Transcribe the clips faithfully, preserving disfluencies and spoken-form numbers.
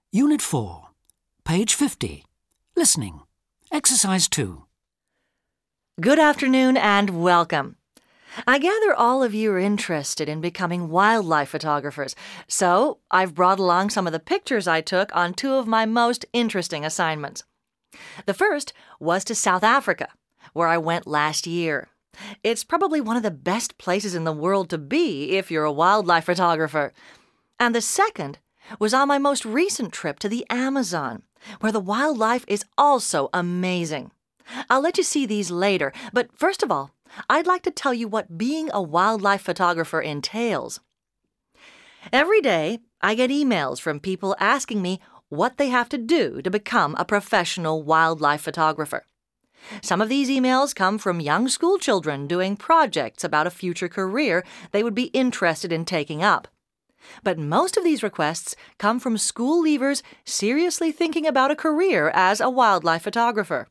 Unit four, page fifty. Listening. Exercise two. Good afternoon and welcome. I gather all of you are interested in becoming wildlife photographers, so I've brought along some of the pictures I took on two of my most interesting assignments. The first was to South Africa, where I went last year. It's probably one of the best places in the world to be if you're a wildlife photographer. And the second was on my most recent trip to the Amazon, where the wildlife is also amazing. I'll let you see these later, but first of all, I'd like to tell you what being a wildlife photographer entails. Every day, I get emails from people asking me what they have to do to become a professional wildlife photographer. Some of these emails come from young school children doing projects about a future career they would be interested in taking up. But most of these requests come from school leavers seriously thinking about a career as a wildlife photographer.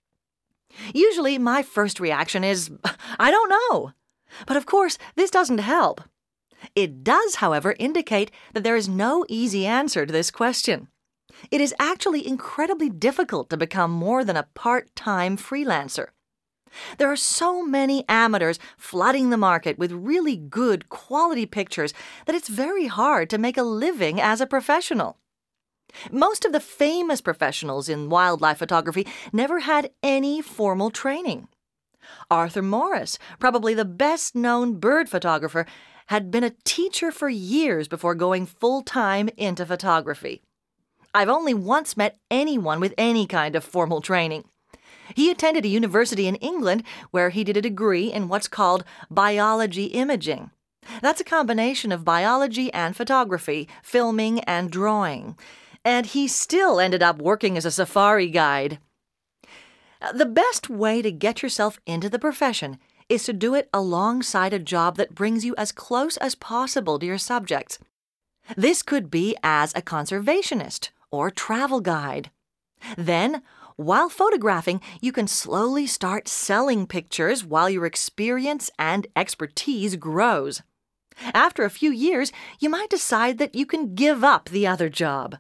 Usually, my first reaction is, I don't know. But of course, this doesn't help. It does, however, indicate that there is no easy answer to this question. It is actually incredibly difficult to become more than a part-time freelancer. There are so many amateurs flooding the market with really good quality pictures that it's very hard to make a living as a professional. Most of the famous professionals in wildlife photography never had any formal training. Arthur Morris, probably the best-known bird photographer, had been a teacher for years before going full-time into photography. I've only once met anyone with any kind of formal training. He attended a university in England where he did a degree in what's called biology imaging. That's a combination of biology and photography, filming and drawing. And he still ended up working as a safari guide. The best way to get yourself into the profession is to do it alongside a job that brings you as close as possible to your subjects. This could be as a conservationist or travel guide. Then, while photographing, you can slowly start selling pictures while your experience and expertise grows. After a few years, you might decide that you can give up the other job.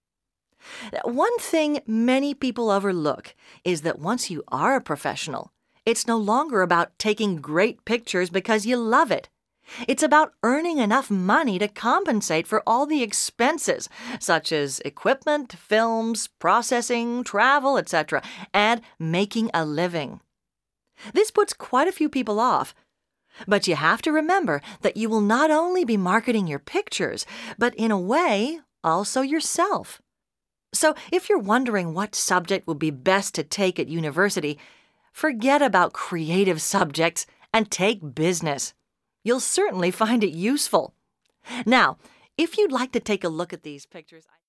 One thing many people overlook is that once you are a professional, it's no longer about taking great pictures because you love it. It's about earning enough money to compensate for all the expenses, such as equipment, films, processing, travel, et cetera, and making a living. This puts quite a few people off. But you have to remember that you will not only be marketing your pictures, but in a way, also yourself. So if you're wondering what subject would be best to take at university, forget about creative subjects and take business. You'll certainly find it useful. Now, if you'd like to take a look at these pictures...